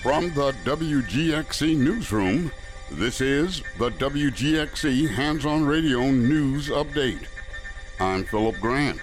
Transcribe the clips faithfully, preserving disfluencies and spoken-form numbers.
From the W G X C Newsroom, this is the W G X C Hands-On Radio News Update. I'm Philip Grant.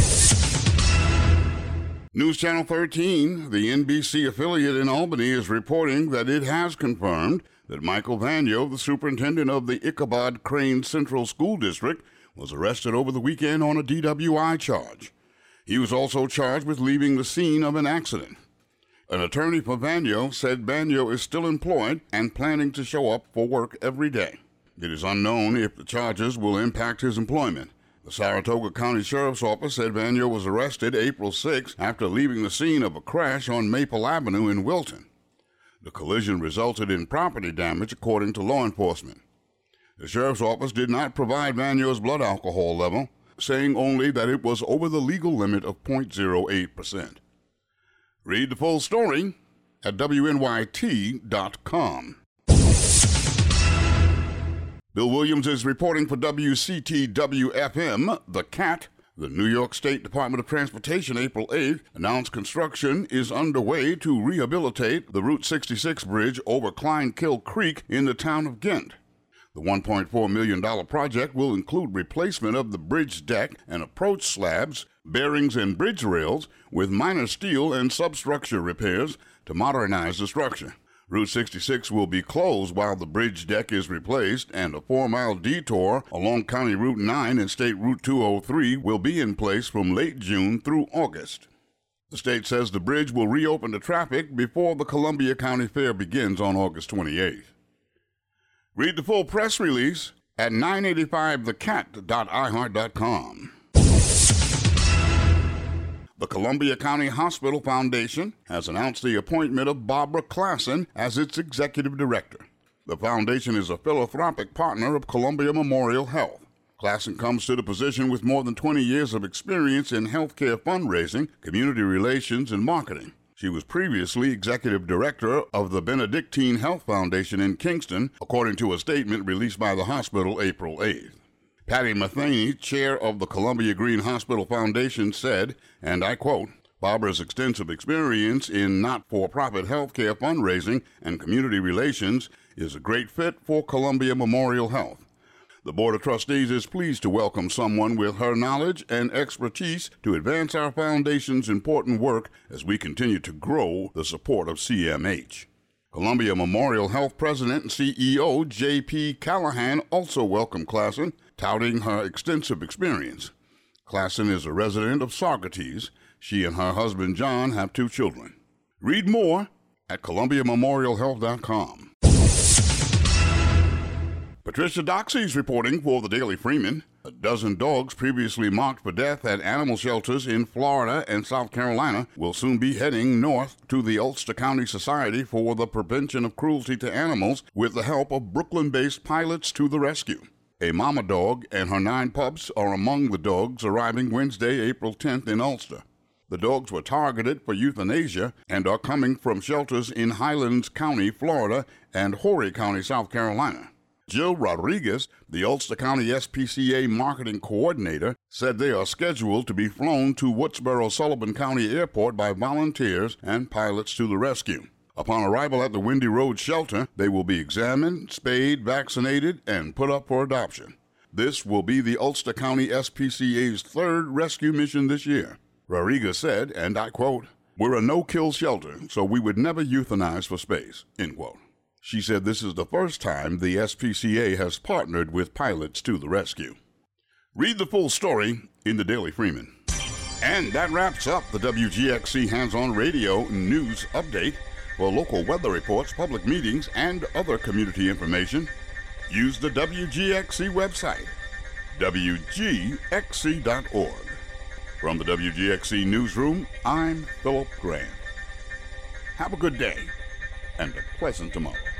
News Channel thirteen, the N B C affiliate in Albany, is reporting that it has confirmed that Michael Vanyo, the superintendent of the Ichabod Crane Central School District, was arrested over the weekend on a D W I charge. He was also charged with leaving the scene of an accident. An attorney for Vanyo said Vanyo is still employed and planning to show up for work every day. It is unknown if the charges will impact his employment. The Saratoga County Sheriff's Office said Vanyo was arrested April sixth after leaving the scene of a crash on Maple Avenue in Wilton. The collision resulted in property damage, according to law enforcement. The Sheriff's Office did not provide Vanyo's blood alcohol level, saying only that it was over the legal limit of zero point zero eight percent. Read the full story at W N Y T dot com. Bill Williams is reporting for W C T W F M, The Cat. The New York State Department of Transportation, April eighth, announced construction is underway to rehabilitate the Route sixty-six bridge over Kleinkill Creek in the town of Ghent. The one point four million dollars project will include replacement of the bridge deck and approach slabs, bearings, and bridge rails, with minor steel and substructure repairs to modernize the structure. Route sixty-six will be closed while the bridge deck is replaced, and a four-mile detour along County Route nine and State Route two oh three will be in place from late June through August. The state says the bridge will reopen to traffic before the Columbia County Fair begins on August twenty-eighth. Read the full press release at nine eighty-five the cat dot i heart dot com. The Columbia County Hospital Foundation has announced the appointment of Barbara Klassen as its executive director. The foundation is a philanthropic partner of Columbia Memorial Health. Klassen comes to the position with more than twenty years of experience in healthcare fundraising, community relations, and marketing. She was previously executive director of the Benedictine Health Foundation in Kingston, according to a statement released by the hospital April eighth. Patty Matheny, chair of the Columbia Green Hospital Foundation, said, and I quote, "Barbara's extensive experience in not-for-profit healthcare fundraising and community relations is a great fit for Columbia Memorial Health. The Board of Trustees is pleased to welcome someone with her knowledge and expertise to advance our foundation's important work as we continue to grow the support of C M H." Columbia Memorial Health President and C E O J P Callahan also welcomed Klassen, touting her extensive experience. Klassen is a resident of Saugerties. She and her husband John have two children. Read more at columbia memorial health dot com. Patricia Doxey is reporting for the Daily Freeman. A dozen dogs previously marked for death at animal shelters in Florida and South Carolina will soon be heading north to the Ulster County Society for the Prevention of Cruelty to Animals with the help of Brooklyn-based Pilots to the Rescue. A mama dog and her nine pups are among the dogs arriving Wednesday, April tenth in Ulster. The dogs were targeted for euthanasia and are coming from shelters in Highlands County, Florida, and Horry County, South Carolina. Jill Rodriguez, the Ulster County S P C A marketing coordinator, said they are scheduled to be flown to Woodsboro-Sullivan County Airport by volunteers and Pilots to the Rescue. Upon arrival at the Windy Road shelter, they will be examined, spayed, vaccinated, and put up for adoption. This will be the Ulster County S P C A's third rescue mission this year. Rodriguez said, and I quote, "We're a no-kill shelter, so we would never euthanize for space," end quote. She said this is the first time the S P C A has partnered with Pilots to the Rescue. Read the full story in the Daily Freeman. And that wraps up the W G X C Hands-On Radio News Update. For local weather reports, public meetings, and other community information, use the W G X C website, W G X C dot org. From the W G X C Newsroom, I'm Philip Grant. Have a good day and a pleasant tomorrow.